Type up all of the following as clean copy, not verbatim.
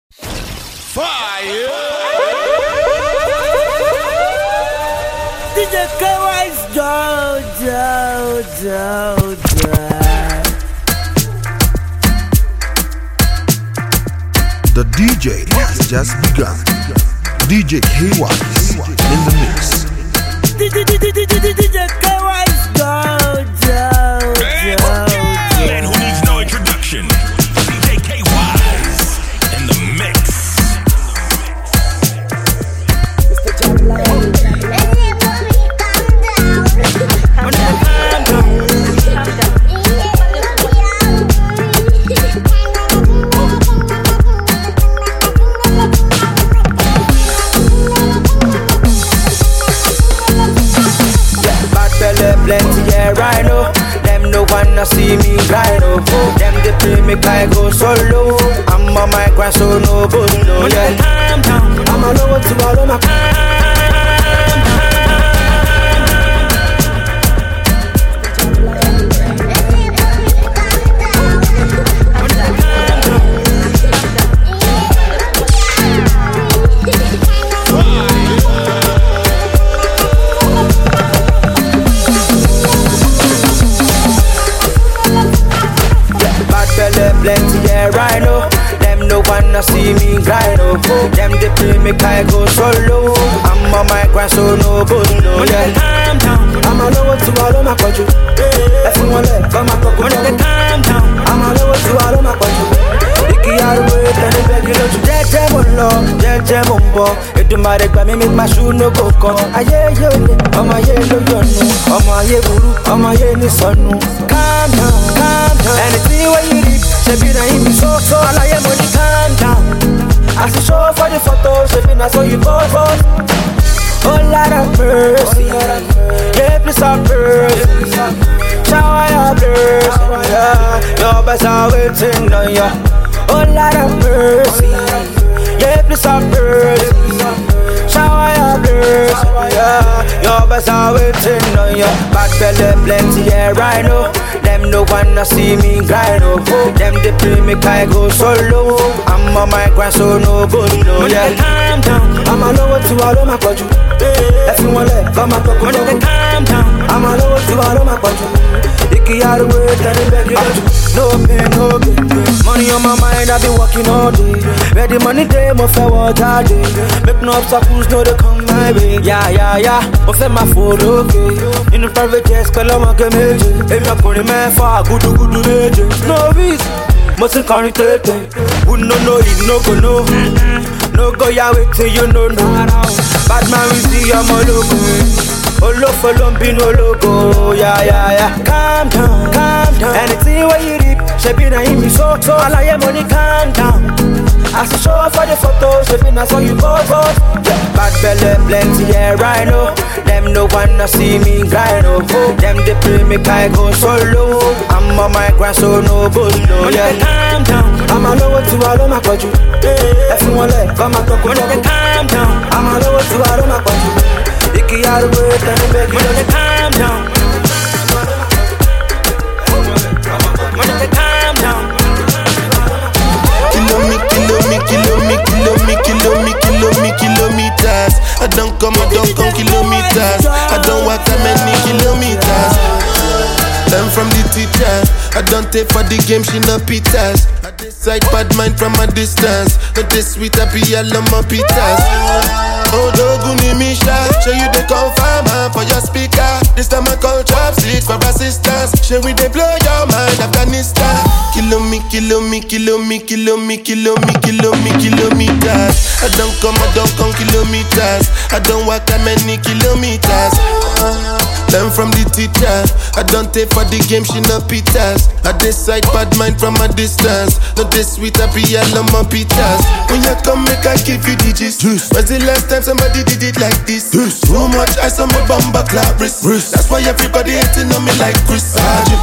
Fire! DJ K-Wise, The DJ has just begun. DJ K-Wise in the mix. DJ K-Wise, Man who needs no introduction. DJ K-Wise in the mix. Plenty, yeah, right now. Them no wanna see me grind, oh. Them they play me I go solo. I'm on my grind, so no boost, no, yeah. I'm a low to all of my plenty, yeah, right now. Them no wanna see me grind, oh. Them they play me I go solo. I'm on my grind, so no boost, no, yeah. I'm a low to all of my country. Everyone let come and talk about it. I'm a low to all of my country. Icky out the way, then they beg you to JJ Molo, JJ Mumbo. It do my leg, but me make my shoe no go come. Aye, yo, oh my yeah, no, yo, no. Oh my yeah, guru, oh my yeah, ni sonu. Calm down. Anything what you need. Shebi na him so all I am money calm down. As you show for the photo, shebi na so you vote. Oh Lord of mercy, yeah please have mercy. Shower your blessing, yeah. Your best are waiting on ya. Oh Lord of mercy, yeah please have mercy. Shower your blessing, yeah. Your best are waiting on ya. Bad belly plenty, yeah right now. Them no wanna see me grind, oh. Them they play me I go solo. I'm on my grind, so no boost, no, yeah. I'm a low to all of my country. Everyone let come and talk about it. I'm a low to all of my country. Icky out the way, then they beg you to. No pain, no gain. Money on my mind, I be working all day. Where the money day, my fair water day. Make no obstacles, no they come my way. Yeah. My fair my food, okay. In the private jet, call on my game, if you're going to far, good, major. No reason, mustn't carry it. Who no it, no go, no. No go, yeah, wait till you know, no. Bad man, we see your logo. Olo for lumpy, no logo. Yeah. Calm down. Anything what you need, shebi na him so. All I am money, calm down. As you show for the photo, shebi na so you vote. Bad belly plenty, yeah, right now. Them no wanna see me grind, oh. Them they play me I go solo. I'm on my grind, so no boost, no, yeah. I'm a low to all of my country. Everyone let come and talk about it. I'm a low to all of my country. Icky out the way, then they beg you to calm down. Calm down. Kilometers. I don't come kilometers. I don't walk that many kilometers. Learn from the teacher. I don't take for the game, she no pitas. I decide bad mind from a distance. Not this sweet, I be all on my pitas. Oh, Doguni Misha, show you the confirm for your speaker. This time I call chopsticks for assistance. Show we they blow your mind, Afghanistan. Kilometers. I don't come kilometers. I don't walk that many kilometers. Learn from the teacher. I don't take for the game, she no pitas. I decide bad mind from a distance. Not this sweet, I be all on my pitas. When you come, make I give you the gist. When's the last time time somebody did it like this. Too much ice on my bumper clap wrist. That's why everybody hating on me like Chris.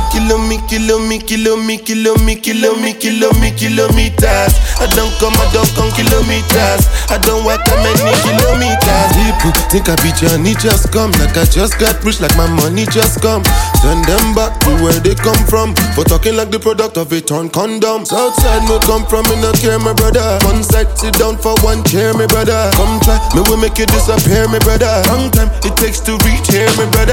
Kilometers. I don't come kilometers. I don't walk that many kilometers. People think I be Johnny just come. Like I just got rich, like my money just come. Send them back to where they come from. For talking like the product of a torn condom. Southside me come from, me no care, my brother. One side, sit down for one chair, my brother. Come try, me will make you disappear, my brother. Long time it takes to reach here, my brother.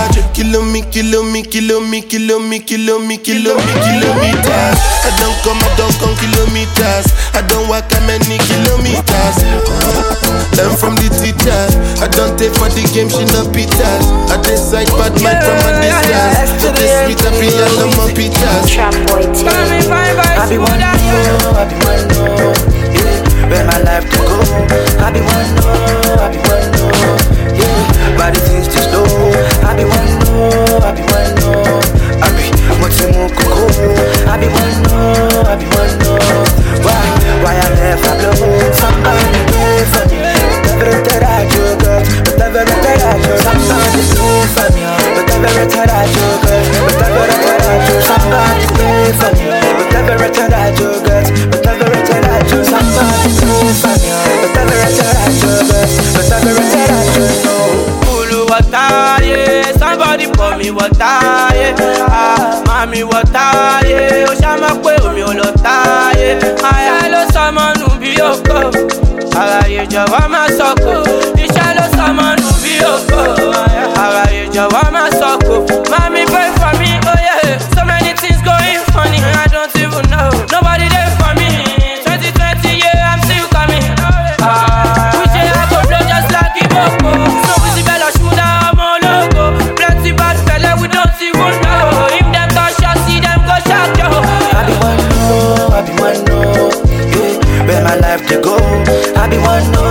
Kilometers. I don't come kilometers. I don't walk that many kilometers. Them from the teacher. I don't take for the game, she no pitas. I decide bad man from a distance. To the sweet happy and no more pitas. I be one no, yeah. Where my life to go. I be one no, yeah. Body things too slow. I be one no, I be what's in my coco? I be one no. Why I never blow? Somebody pray for me. Whatever I do, girl. Whatever I do, somebody pray for me. Whatever I do, girl. Whatever I do, somebody pray for me. Whatever I do, girl. Whatever I do, somebody pray for me. Whatever I do, girl. Whatever I do, no. Ulu water, yeah. Somebody pour me water, yeah. Mami water, yeah. Oshama kwe omi olota, yeah. Aya lo sama nubi oko. Araye jọ̀wọ́ má sọ̀kò. Iṣẹ́ ló sọmọ nubi oko. Araye jọ̀wọ́ má sọ̀kò. Mami pray for me, oh yeah. So many things going funny, I don't even know. Nobody there for me. 2020, yeah, I'm still coming. We say I go blow just like Iboko. So we see Bella Shmuda, I'm all logo. Plenty bad fella, we don't even know. If them touch us, see them go shock yo. I be one no, yeah. Where my life to go. I be one no,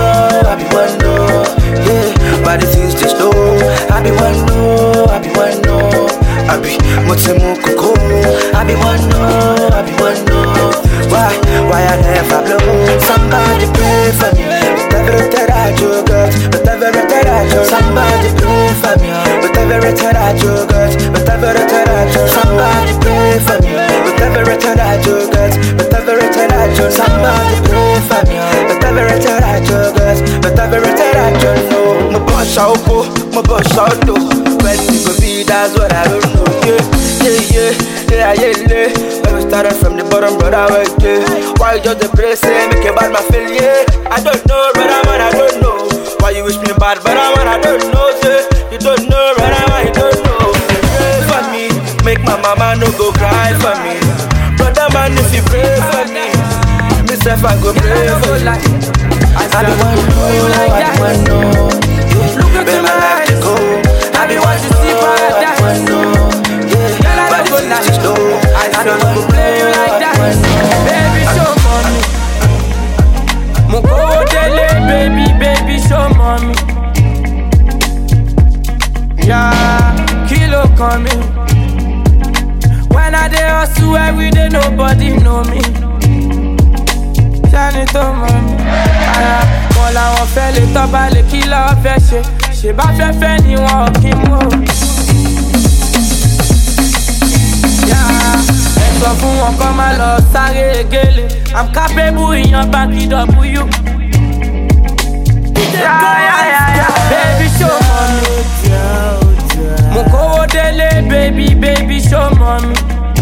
yeah. Body things too slow. I be one no, I be Motsemu Koko. I be one no. Why I never blow? Somebody pray for me. Whatever I do, girl. Whatever I do, somebody pray for me. Whatever I do, girl. Whatever I do, somebody pray for me. Whatever I do, girl. Whatever I do, somebody pray for me. Whatever I do, girl. Whatever I do, no. My boss out, when it could be, that's what I don't know. Yeah. When we started from the bottom, brother, yeah. Why you just the place, make a bad man feel, yeah. I don't know, brother, man, I don't know. Why you wish me bad, brother, man, I don't know, say. You don't know, brother, man, you don't know. Pray for me, make my mama no go cry for me. Brother, man, if you pray for me, myself, I go pray for you. I be one no, you like that. Look at my life to go. I be one to see paradise. Girl, I don't go like slow. I don't go play you like that. Baby, show mommy. Moko dele, baby, show mommy. Yeah, kilo coming. When I dey hustle every day, nobody know me. Shani to mommy. Mo làwọn fẹ́ lè tọ́ bá lè kí lọ́ọ́ fẹ́ ṣe. Ṣé bá fẹ́ ni wọn ò kí mú o. Sọ fún wọn kọ́ máa lọ sáré egéle. I'm capable ìyan báńkì W. Baby show mommy. Mo kówó délé baby show mommy.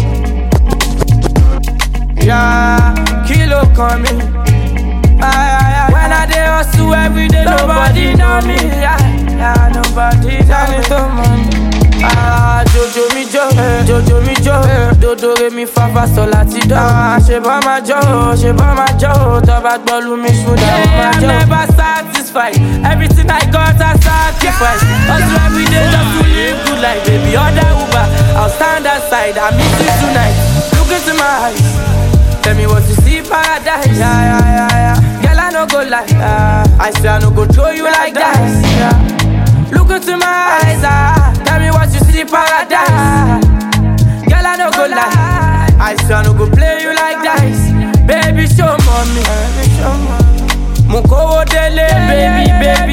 Kí ló kàn mí? When I dey hustle every day, nobody know me. Nobody know me. Jojo mi jo, dodo re mi fa fa so láti do. Ṣé bá máa jó, tó bá gbọ́lú mi ṣúdà ó máa jó. I'm never satisfied, everything I got I sacrifice. Hustle every day just to live good life, baby, order Uber, I'll stand aside, I miss you tonight. Look into my eyes, tell me what you see, paradise. Yeah. Girl, I no go lie, I swear I no go throw you like that. Look into my eyes, tell me what you see, paradise. Girl, I no go lie, I swear I no go play you like dice. Baby, show mommy. Mo kówó délé, baby,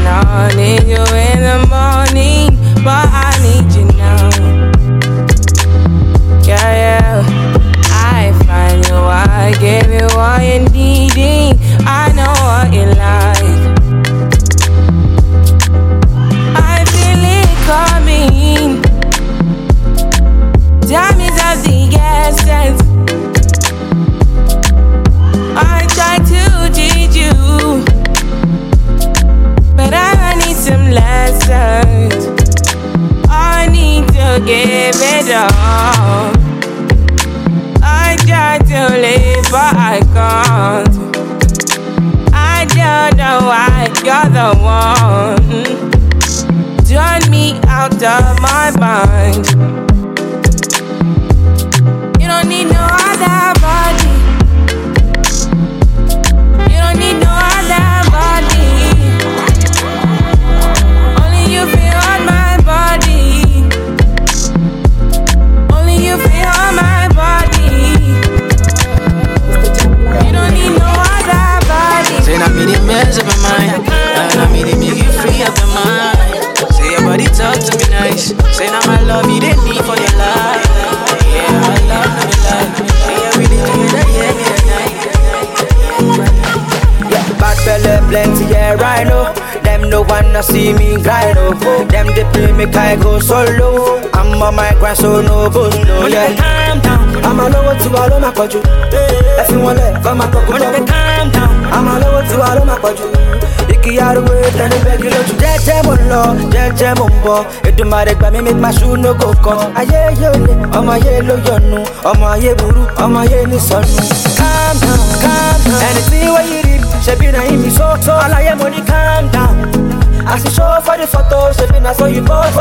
I need you in the morning, but I need you now. Yeah, yeah. I find you, I give you all you needing. I know what you like. I feel it coming. Time is of the essence. I try to teach you, but I need some lessons. I need to give it up. I try to live, but I can't. I don't know why you're the one. Turn me out of my mind. You don't need no other body. You don't need no other body. Only you feel on my body. Only you feel on my body. You don't need no other body. Say I made it mess up my mind, and I made it make you free up your mind. Say your body talk to me nice. Say now my love you didn't need for your life. Yeah, I love you life. Yeah, I really do that. Yeah, bad belly plenty, yeah, I know. Them no wanna see me grind, oh. Them they play me, I go solo. I'm on my grind, so no boost, no, yeah. Calm down. I'm a low to all of my country. If you want to come, calm down. I'm a low to all of my country. Iki yaruwe, tani begi lo tu jeje mo lo, jeje mo mbo. Edumare gba mi make my shoe no go cut. Aye yole, ọmọ aye lo yọnu, ọmọ aye buru, ọmọ aye ni sọnù. Calm down, calm down. Anything where you read, shebi na him so. Alaye money, calm down. As you show for the photo, shebi na so you post.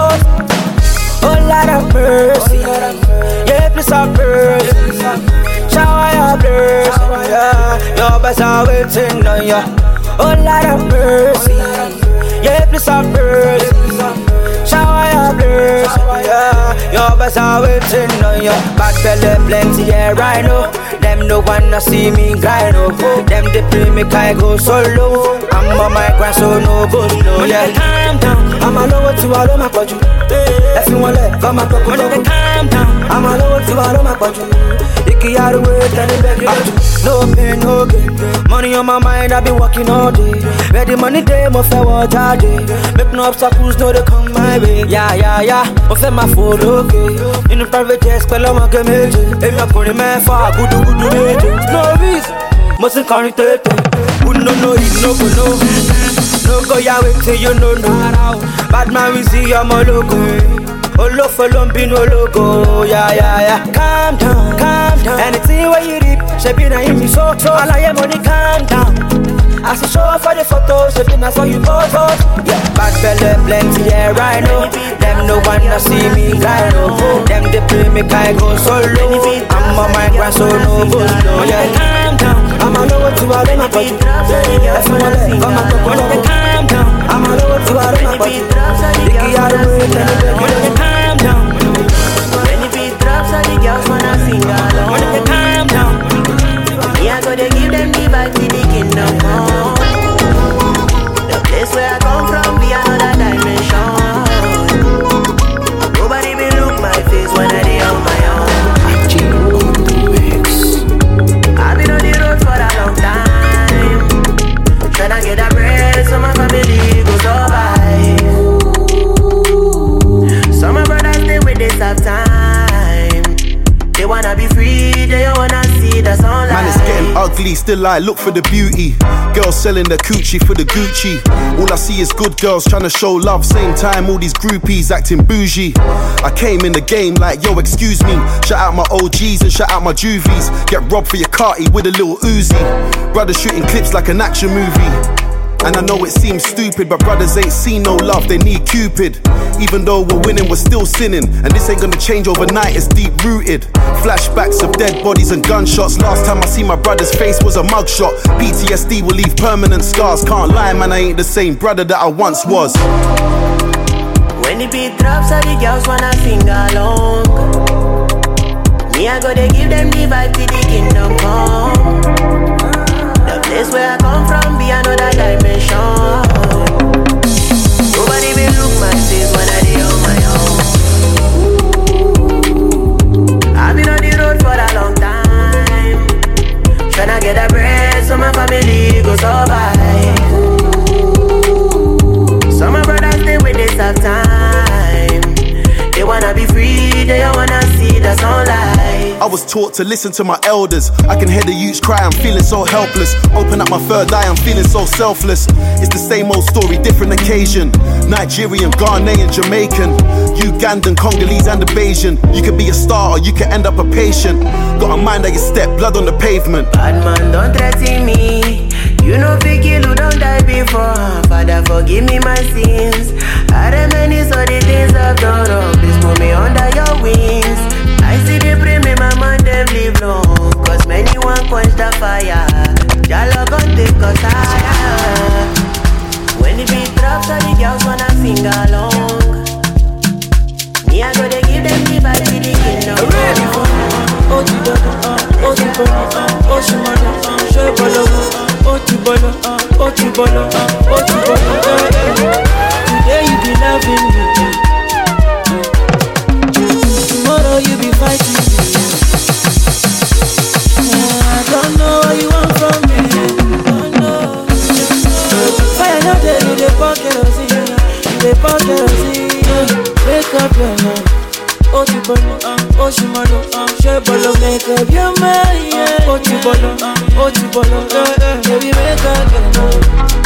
Oh Lord of mercy, yeah please have mercy. Shower your blessing, yeah. Your best are waiting on ya. Oh Lord of mercy, yeah please have mercy. Shower your blessing, yeah. Your best are waiting on ya. Bad belly plenty, yeah I know. Them no wanna see me grind, oh. Them they play me, I go solo. I'm on my grind, so no go slow, yeah. Calm down. I'm a low to all of my country. If you want to come, calm down. I'm a low to all of my country. Iki yaruwe, tani begi lo tu. No pain, no gain. Money on my mind, I've been working all day. Where the money day, mo fe wo jade. Make no obstacles, no they come my way. Yeah. Mo fe ma fo loke. In the private jet, pẹ̀lú ọmọ ke méje. Èmi ọkùnrin mẹ́fà, gudugudu méje. No reason, mo sì kọrin tètè. Who no know it, no go know. No go ya wait till you know. Bad man we see ọmọ logo. Olófò ló ń bínú ológo. Yeah. Calm down. Anything where you reap, shebi na him so. Alaye money, calm down. As you show for the photo, shebi na so you post. Yeah, bad belly plenty, yeah I know. Them no wanna see me grind, oh. Them they play me, I go solo. I'm on my grind, so no boost, no, yeah. Calm down. I'm a low to all of my country. If you want to come, calm down. I'm a low to all of my country. Iki yaruwe, tani begi lo tu. Calm down. When the beat drops, all the girls wanna sing along. Calm down. Yeah, go they give them the vibe to the kingdom come. The place where I come from be another dimension. Nobody will look my face when I dey on my own. I've been on the road for a long time, tryna get a bread so my family go survive. Some of my brothers stay with this tough time. They wanna be free, they wanna see the sunlight. Man, it's getting ugly, still I look for the beauty. Girls selling their coochie for the Gucci. All I see is good girls trying to show love. Same time, all these groupies acting bougie. I came in the game like, yo, excuse me. Shout out my OGs and shout out my juvies. Get robbed for your carty with a little Uzi. Brothers shooting clips like an action movie. And I know it seems stupid, but brothers ain't seen no love, they need Cupid. Even though we're winning, we're still sinning. And this ain't gonna change overnight, it's deep rooted. Flashbacks of dead bodies and gunshots. Last time I see my brother's face was a mugshot. PTSD will leave permanent scars. Can't lie, man, I ain't the same brother that I once was. When the beat drops, all the girls wanna sing along. Me, I go they give them the vibe to the kingdom come. The place where I come from be another dimension. I was taught to listen to my elders. I can hear the youths cry, I'm feeling so helpless. Open up my third eye, I'm feeling so selfless. It's the same old story, different occasion. Nigerian, Ghanaian, Jamaican, Ugandan, Congolese and the Bayesian. You could be a star or you could end up a patient. Got a mind that you step, blood on the pavement. Bad man, don't threaten me. You know fi kill who don't die before. Father, forgive me my sins. I reminisce all the things I've done wrong. Please put me under your wings. I see the pray me, my man, them live long. Cause many want quench the fire. Jalo gon' take us higher. When the beat drops, all the girls wanna sing along. Me, I go to give them the vibe to the kingdom. Today you be loving me, tomorrow you be fighting me. I don't know what you want from me. Don't know. Fire no day, you dey pour kerosene, you dey pour kerosene. Wake up your mind. Otibolo, Oshimalo, Shebolo, make up your mind. Otibolo, baby, make up your mind.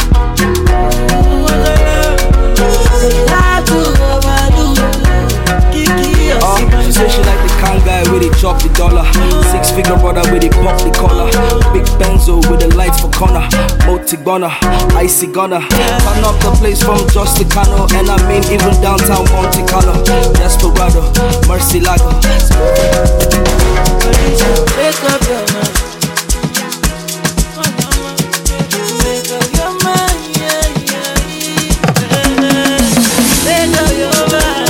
Say I do overdo. She said she like the kind guy with the chop the dollar. 6-figure brother with the pop the collar. Big Benzo with the lights for corner. Moti gunner, icy gunner. Turn up the place from Just the Cano. And I mean even downtown Monte Carlo. Desperado, Mercy Lago. Wake up your mind. Wake up your mind, yeah. Wake up your mind.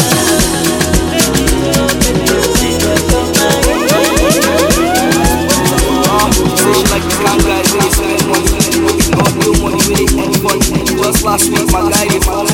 Just last week, my guy,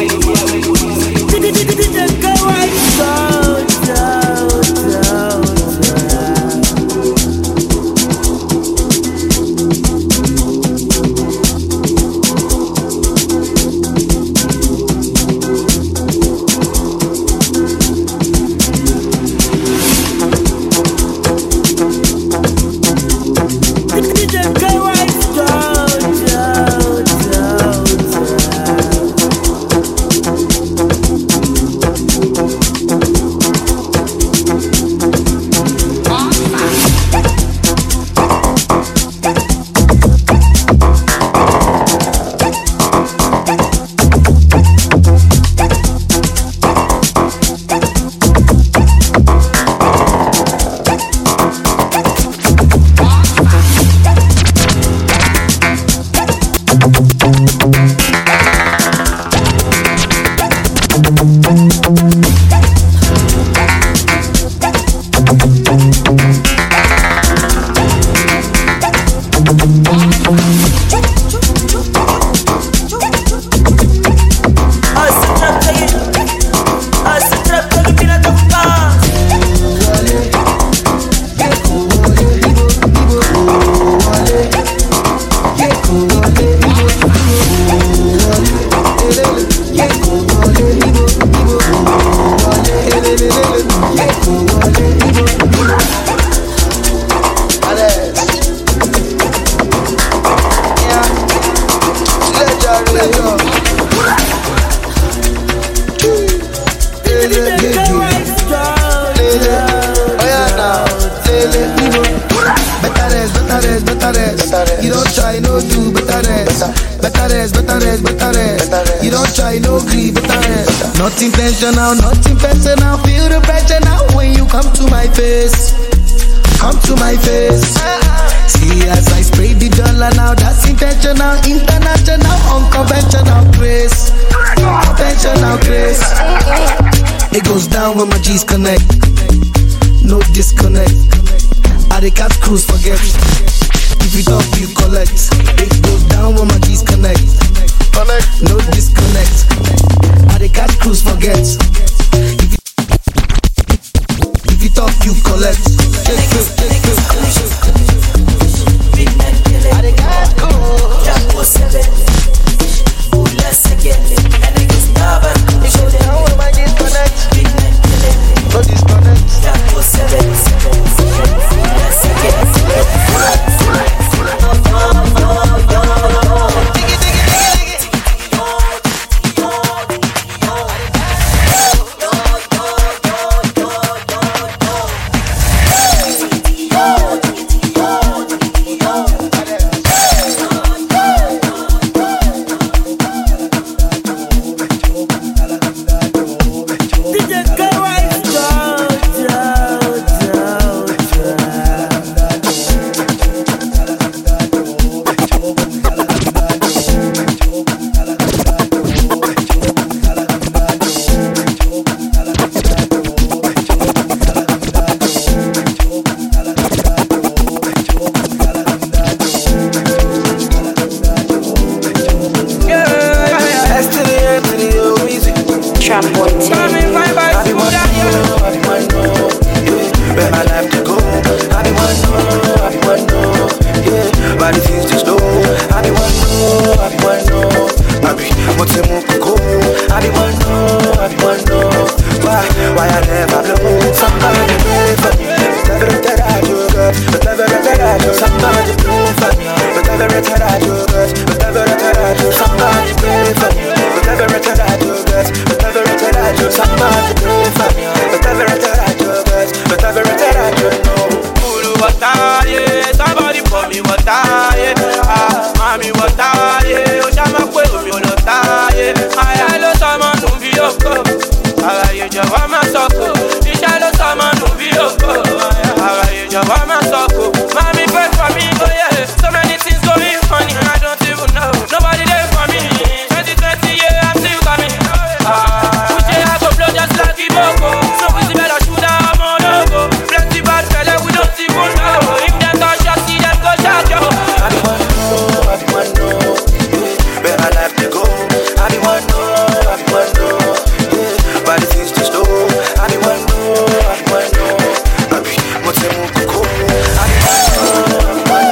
You don't try no do better rest. You don't try no grieve better rest. Not intentional, not impersonal. Feel the pressure now when you come to my face. Come to my face. See as I spray the dollar now, that's intentional, international, unconventional grace. Conventional grace. It goes down when my G's connect. No disconnect. I the catch cruise forget. If you talk, you collect. It goes down when my G's connect. No disconnect. I the catch cruise forget. If you talk, you collect. I the catch cruise. No disconnect. I be one no. Why I never blow? Somebody pray for me. Somebody pray for me. Somebody pray for me. Somebody pour me water, yeah. Mommy water, yeah. Ojama kwe mi olota, yeah. Ayalo sama nubi yoko. Araye jawa masoko. Ishalo sama nubi yoko. Araye jawa masoko. Mommy pray for me, oh yeah. So many things going on, I don't even know. Nobody there for me. 2020, yeah, I'm still coming. Push it, I go blow just like Iboko. So we see better shoot out, I'm on logo. Plenty bad fella, we don't even know. If them touch us, see them go shot yo. I be one no, where I like to go. I be one no, yeah. But the things too slow. I be one no. I be what's the move cool. I be one no.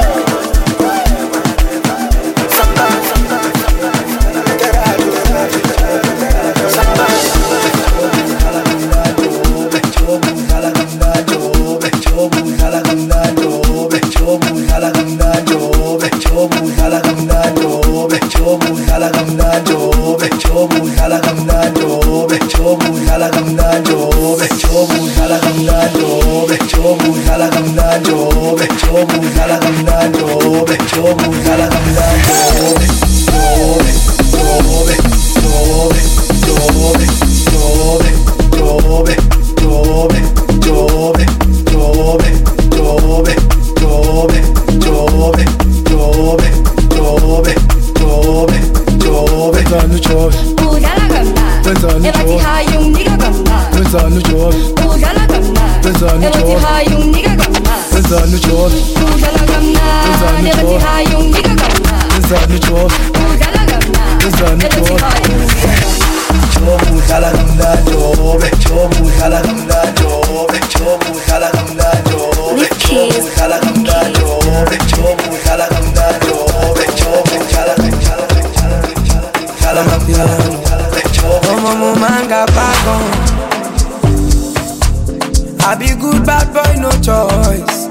I be good bad boy, no choice.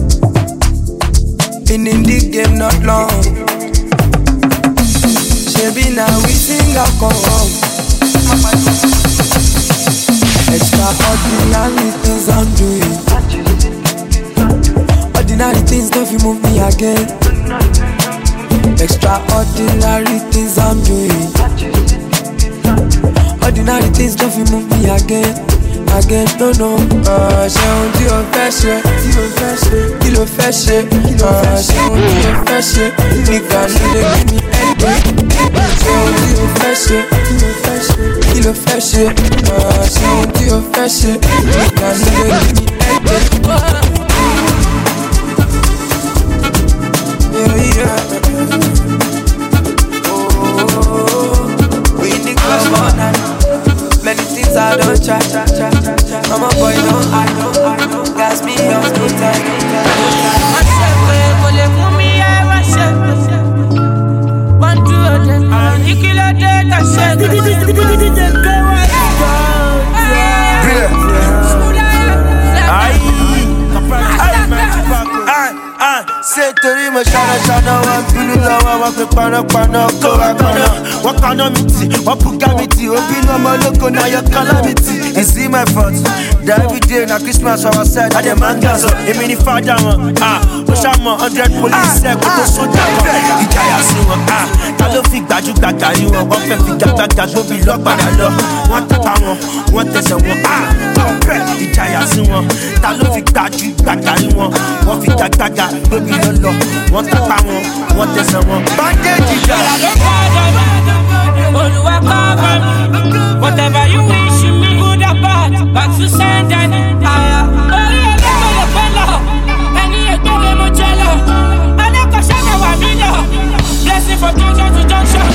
Been in the game not long. Baby, now we sing a song. Extraordinary things I'm doing. Ordinary things don't you move me again. Extraordinary things I'm doing. Ordinary things don't you move me again. No. Ṣé ohun tí o fẹ́ ṣe? Kí ló fẹ́ ṣe? Ṣé ohun tí o fẹ́ ṣe? Nígbà nílé mi ẹgbẹ́. Ṣé ohun tí o fẹ́ ṣe? Kí ló fẹ́ ṣe? Ṣé ohun tí o fẹ́ ṣe? Nígbà nílé mi ẹgbẹ́. We in the club all night. Many things I don't try. I'm a boy, no, I know. Gas me up, no time. I said, well, for me, I was it. 1, 2, you kill a day, I said. Say to him, Shana, one pillow, one pepano, go on. What kind of meat? What pugamity? Open no more loco, now your calamity. You see my front. Every day, now Christmas, I was sad. I demand gas up. A mini father, Oshama, 100 police, go to Soda. Ijaya Siwa, Talofi, Gaju, Gagari, one Pepika, Gagago, be locked by the law. One Tapamo, one Tesson, Ijaya Siwa, Talofi, Gaju, Gagari, one Fika, Gaga, baby, no, one Tapamo, one Tesson, Bandage. Whatever you wish me, good or bad, back to send any higher. Oh, yeah, blessing from junction to junction.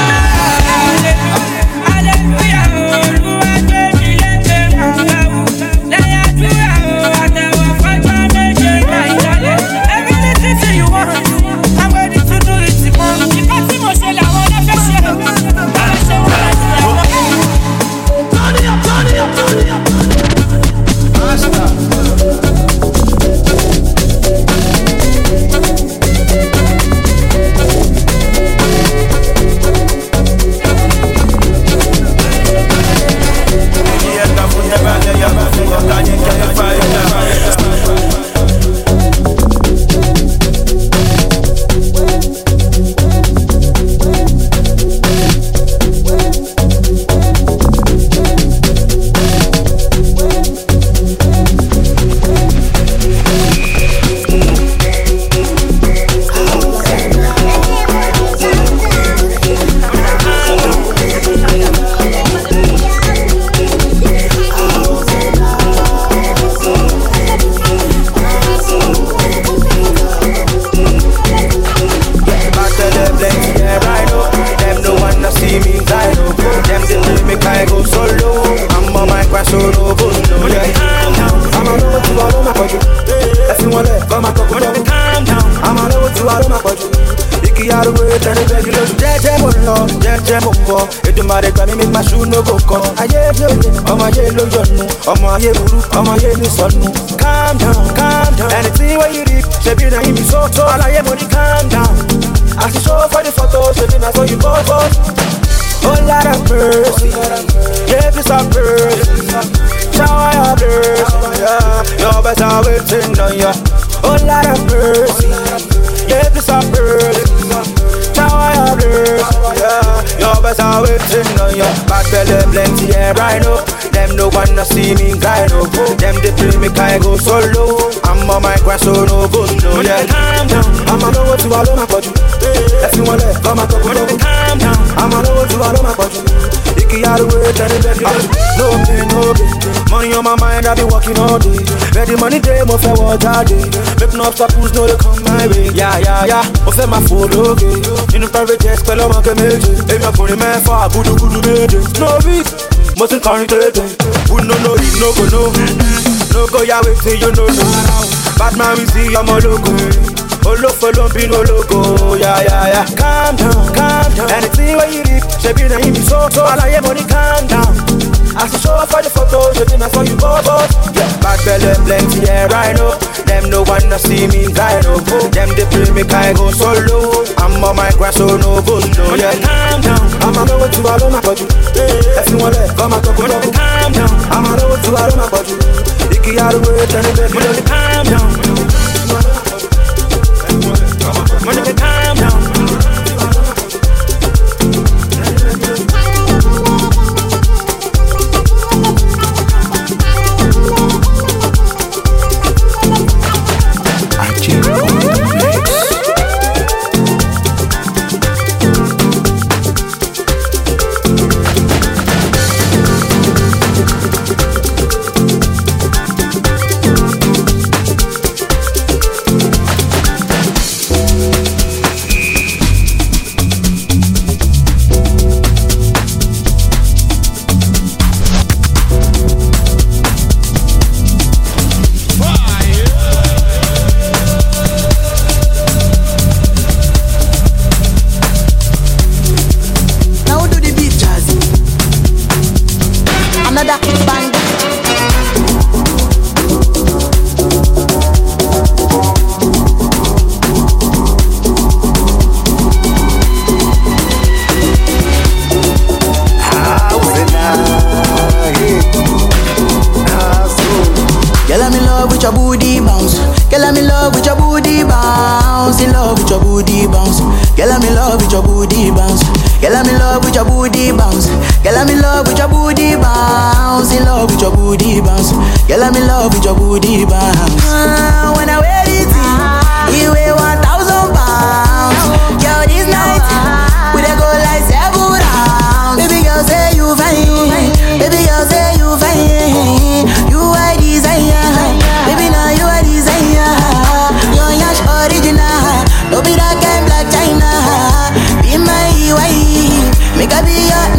Everything you want, I'm ready to do it. my shoe no go come. Aye, I'm a yellow yonu, I'm a yellow, I'm a yellow son. Calm down. Anything where you did, she be na him so tall. I am money, calm down. As you show for the photo, she be na so you go. Oh Lord of mercy, yeah, please have mercy. Shower your blessing, you better waiting on ya. Oh Lord of mercy, yeah, please have mercy. Shower your blessing, you better waiting on ya. Bad belly plenty, yeah, right now. Them no wanna see me cry, no. Them they play me I go solo. I'm on my grass, so no go no. Yeah, calm down. I'm a know what you all on my body. Everyone let come and talk about it. Calm down. I'm a know what you all on my body. Icky out the way, tell it baby. No pain. Money on my mind, I be working all day. Ready money day, mo fe water day. Make no obstacles, no they come my way. Yeah. Mo fe my food, okay. In the private jet, spell on my community. Hey, my pony man, for a good made. No beat. Mustn't carry today. Who no you no go no. No go ya wait till you know. Bad man we see I'm a logo. Olo for don't be no logo. Yeah. Calm down. Anything where you did, she be na him so. All I money calm down. As you show up for the photo, she be na so you go. Yeah, bad belly plenty yeah right now. Them no wanna see me cry no. Them they play me I go solo. I'm on my grass so no go no. Yeah, calm down. I'm a know what you all on my body. Everyone let come and talk about it. Calm down. I'm a know what you all on my body. Icky out the way, tell it baby. Calm down. Calm down. When I wear it, you weigh 1,000 pounds. Girl, this night we dey go like 7 rounds. Baby girl say you fine. Baby girl say you fine. You are desire. Baby now you are desire. Your yash original. Don't be that kind black China. Be my wife. Make I be your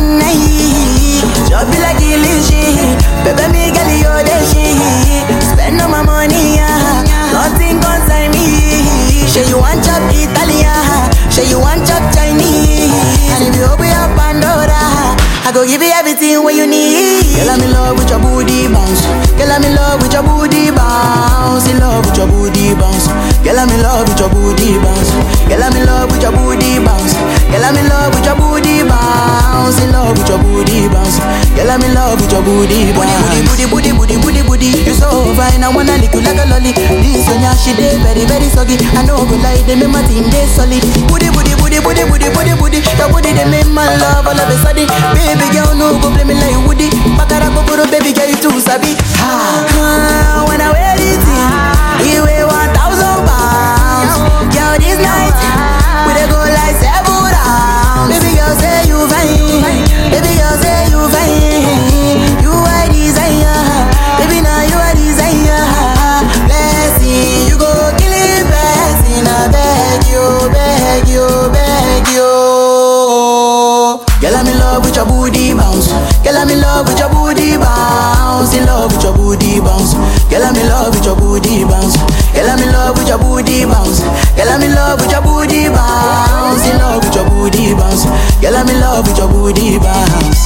night. Just be like illusion. Baby me girl you the shit. Spend all my money, nothing concern me. Say you want chop Italian, say you want chop Chinese. And if you open up Pandora, I go give you everything what you need. Girl, I'm in love with your booty bounce. Girl, I'm in love with your booty bounce. In love with your booty bounce. Girl, I'm in love with your booty bounce. Girl, I'm in love with your booty bounce. Girl, I'm in love with your booty bounce. In love with your booty bounce. Girl, I'm in love with your booty bounce. Booty. You so fine, I wanna lick you like a lolly. This one, yeah, she dey very, very soggy. I know good like they make my team dey solid. Booty. Your booty, they make my love all of a sudden. Baby girl, no go play me like Woody. Bakara kokoro, baby girl, you too sabi. When I wear it, you weigh 1,000 pounds. Girl, this night we dey go like 7 rounds. Baby girl, say you fine. Baby girl, say you fine. You are desire. Baby, now you are desire. Blessing, you go kill it, blessing. I beg you. Girl, I'm in love with your booty bounce. Girl, I'm in love with your booty bounce. In love with your booty bounce. Girl, I'm in love with your booty bounce. Girl, I'm in love with your booty bounce. Girl, I'm in love with your booty bounce. In love with your booty bounce. Girl, I'm in love with your booty bounce.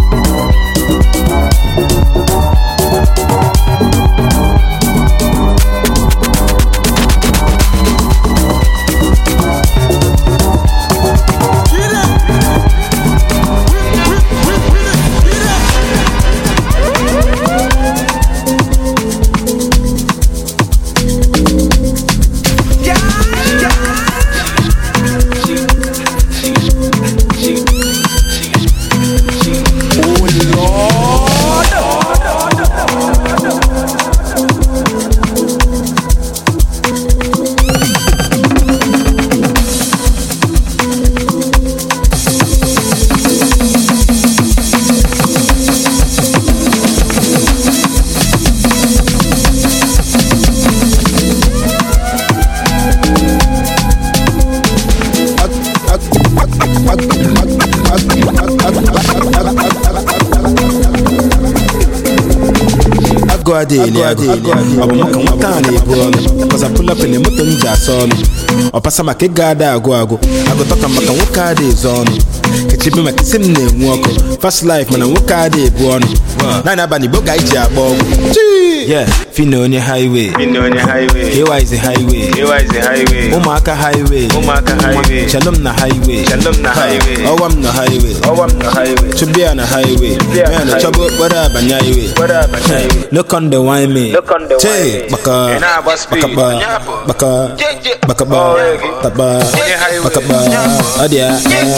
Cause I pull up in the motor jason. Or pass my kegada go. I go talk about a days on. Keep me sim name walk. Fast life, man, I walk a day born. Nana Bani Boga Jabo. Yeah, Fino on your highway. Here is the highway. Omaka highway. Shalom na highway. Oh, I'm the highway. To be on a highway. Man, the trouble, whatever, highway. Look on the wine me. Che, Baka, Adia,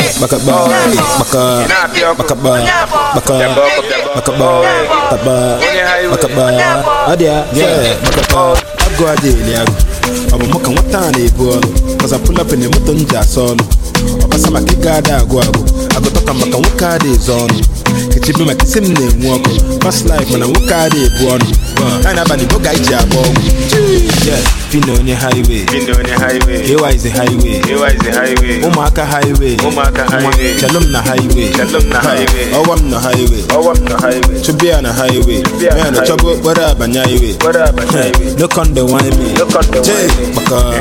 Adia, yeah, I go a day, I'm a mock and what time they go. Cause I pull up in the mountain jason. Or pass my kegada go. I go talk about a walk days on. Keep me my sim name walk. Fast life, man, I walk a day born. And I'm a boga jabo. Yeah, Fino on your highway. Here is the highway. Omaka highway. Shalom na highway. Oh, I'm the highway. To be on a highway. Man, the trouble, whatever, highway. Look on the wine me. Che, Baka,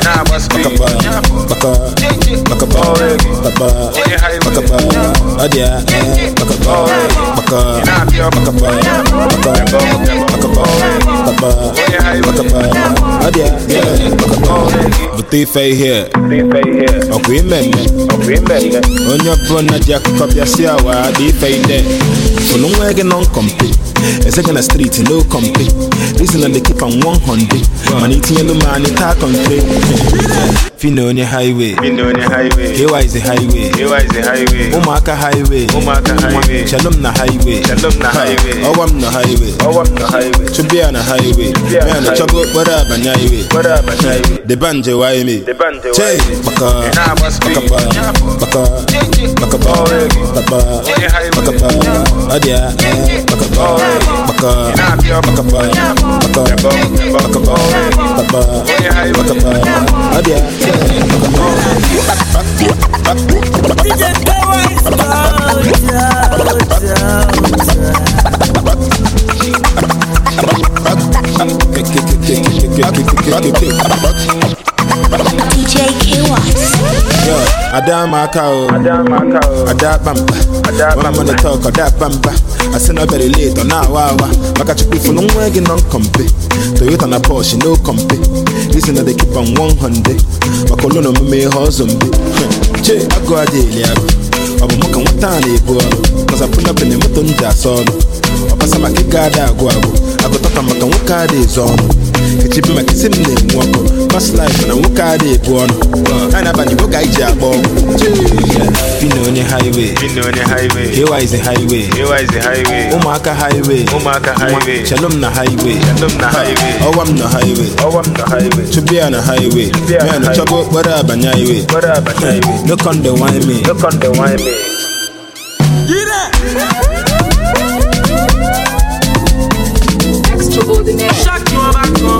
Adia, here. Okay, men. On your brother, Jack, copy a siawa, the fade. For no wagon on complete. A second street, no complete. Listen, and they keep on 100. Money, the money, talk on trade. Fino on your highway. Here is the highway. Omaka highway. Shalom na highway. Oh, I'm the highway. To be on a highway. Man, the trouble, whatever, highway. The banjo, why me? Che, Baka, Adia, DJ K-Wise. Adama cow, Adabamba. When I'm on the talk of that bamba, I send her very late on now. I got you people on wagging on compy. Toyota na Porsche, no compy. Listen, they keep on 100. My colonel may husband. Che, I go a daily. I'm a mock and what time they go. Cause I pull up in the mountain jason. Or pass my kegada go. I go talk about what car days on. Keep me sim name walk. Fast life and I walk a day born. And I'm a boga jabo. Fino on your highway. Here is the highway. Omaka highway. Shalom na highway. Oh, I'm the highway. To be on a highway. Man, the trouble, whatever, highway. Look on the wine me. Get it! Extraordinary. Shock you back on.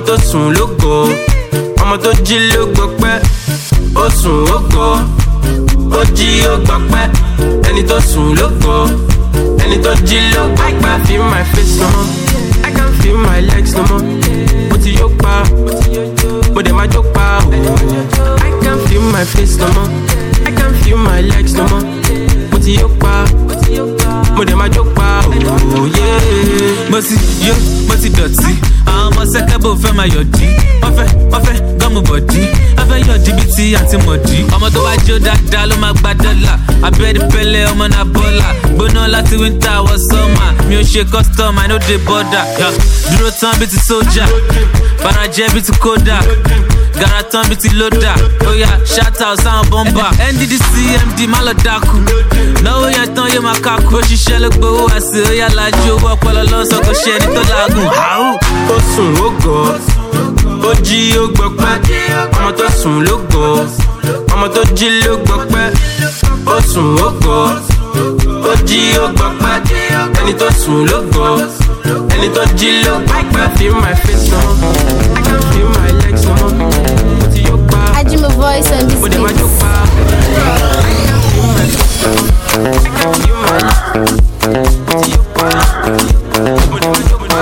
tó sùn ló gọ̀, ọmọ tó jí ló gbọ́ pẹ́. Ó sùn ó gọ̀, ó jí ó gbọ́ pẹ́. Ẹni tó sùn ló gọ̀, ẹni tó jí ló gbọ́ pẹ́. I can feel my face no more, I can feel my legs no more. Mo ti yó pa, mo dẹ̀ máa jó pa o. I can feel my face no more, I can feel my legs no more. Mo ti yó pa, mo dẹ̀ máa jó pa o. Mo ti yó, mo ti dọ̀tí. Àwọn ọmọ sẹ́kẹ́bù fẹ́ máa yọ̀dí. Wọ́n fẹ́ gọ́mù bọ̀dí. Wọ́n fẹ́ yọ̀dí bíi ti àti mọ̀dí. Ọmọ tó wá jó dáadáa ló máa gba dọ́là. Abẹ́rẹ́ pẹ́lẹ́ ọmọ náà bọ́là. Gbóná láti wíńtà wọ sọ́mà. Mi ò ṣe custom, I no dey border. Dúró tán bíi ti sójà. Farajẹ́ bíi ti kódà. Gara tán bíi ti lódà. Oya shout out sáwọn bọ́mbà. NDDC MD má lọ dákú. Náwó yẹn tán yóò máa kákú. Ó ṣiṣẹ́ ló gbowó àṣẹ. Oya lajú owó ọpọlọ lọ́sọ̀ kò ṣe ẹni tó lágùn. Ó sùn ó gọ̀, ó jí ó gbọ́ pẹ́. Ọmọ tó sùn ló gọ̀, ọmọ tó jí ló gbọ́ pẹ́. Ó sùn ó gọ̀, ó jí ó gbọ́ pẹ́. Ẹni tó sùn ló gọ̀, ẹni tó jí ló gbọ́ pẹ́. Feel my face no more, I can feel my legs no more. Mo ti yó pa, I do my voice on this mo dẹ̀ máa jó pa. I can feel my legs, mo ti yó pa. Mo dẹ̀ máa jó pa.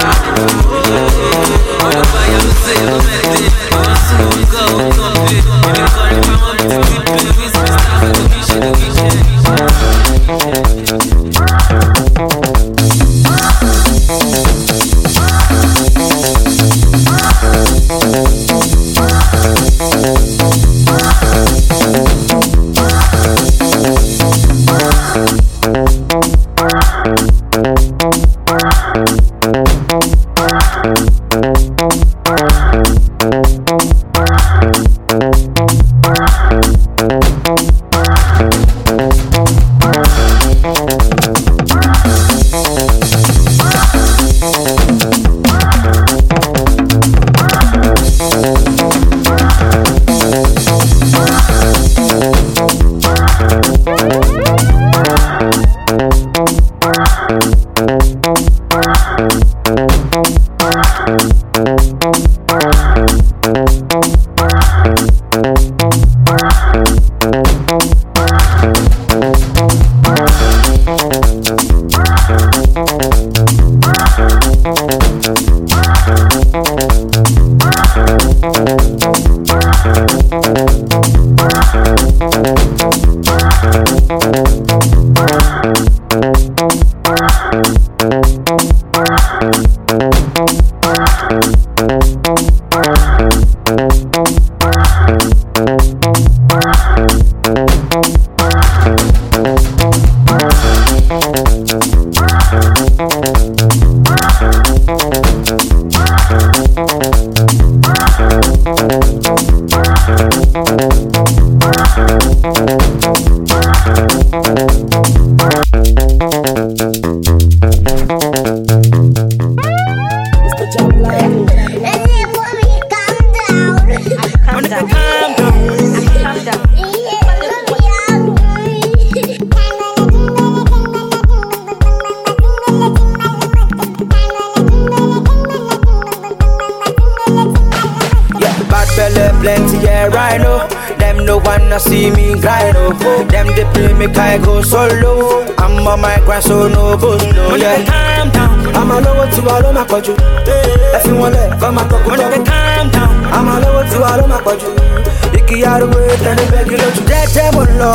Plenty, yeah, right now. Them no wanna see me grind, oh. Them they play me I go solo. I'm on my grind, so no go slow, yeah. Calm down. I'm a lower to all of my country. If you want to come and talk about it, calm down. I'm a lower to all of my country. Iki yaru wait and the beg you to jeje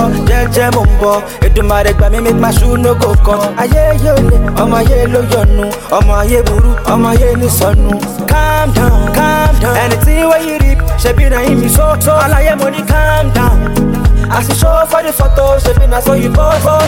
mumbo. It do my regba me make my shoe no go cut. Aye yole, oma ye lo yonu, oma ye buru, oma ye ni sonu. Calm down, calm down. Anything where you reap, she be na in me so. All I money, calm down. As you show for the photo, she be na so you go for.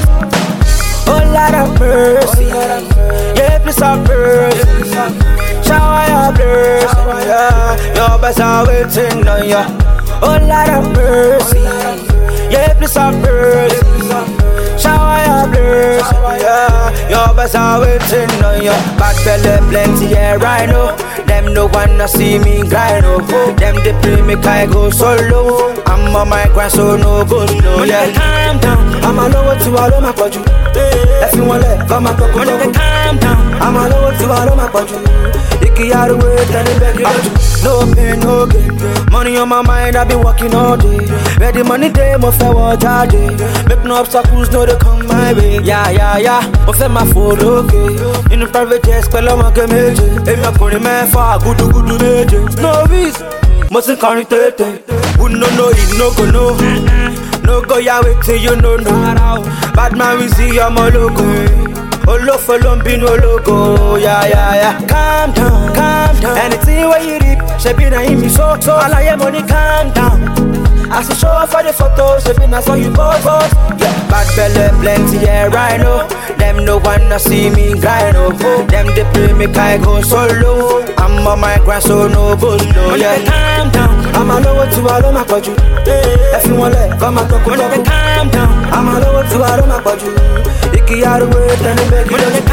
Oh Lord of mercy, yeah please have mercy. Shower your blessing, yeah. Your best are waiting on ya. Oh Lord of mercy, yeah please have mercy. Shower your blessing, yeah. Your best are waiting on ya. Bad belly plenty, yeah right now. Them no wanna see me grind, oh. Them they play me I go solo. I'm on my grind, so no go slow, yeah. Calm down. I'm a lower to all of my country. If you want to come and talk about it, calm down. I'm a lower to all of my country. Icky out the way, then they beg you. No pain, no gain. Money on my mind, I've been working all day. Ready money day, mo fe watch all day. Make no obstacles, no they come my way. Yeah. Mo fe ma follow, okay. In a private jet, spell on my game. If I call him for good, major. No reason, mustn't carry tete. Who no it, no go no. No go ya wait till you know no. Bad man we see I'm a logo. Olo for lumpy no logo. Yeah. Calm down. Anything where you reap, she be na in me so. All I money, calm down. As you show up for the photo, she be na so you both. Yeah, bad belly plenty, yeah, right now. Them no wanna see me grind, oh. Them they play me I go solo. I'm on my grind, so no go slow, yeah. Calm down, I'm a low to all of my budget. If you want to come and talk, calm down. I'm a low to all of my budget. Icky out the way, then they beg you.